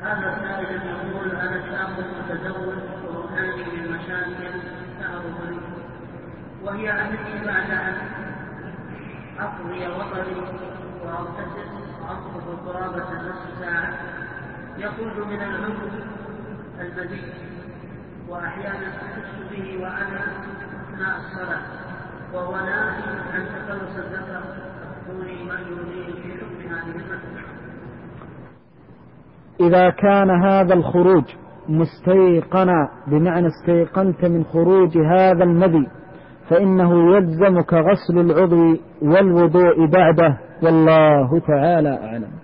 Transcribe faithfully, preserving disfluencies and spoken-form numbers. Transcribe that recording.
هذا سائل يقول: أنا شاب متزوج وأعاني من مشاكل تعرض لي، وهي أنني بعد أن أقضي وطني وأغتسل أطلب قرابة نصف ساعة يخرج من العنق المزيد، وأحيانا أحس به وأنا أثناء الصلاة وهو ناهي عن تقلص الذكر. أخبروني ما يريد في حكم هذه المسألة. إذا كان هذا الخروج مستيقنا بمعنى استيقنت من خروج هذا المذي فإنه يلزمك غسل العضو والوضوء بعده، والله تعالى أعلم.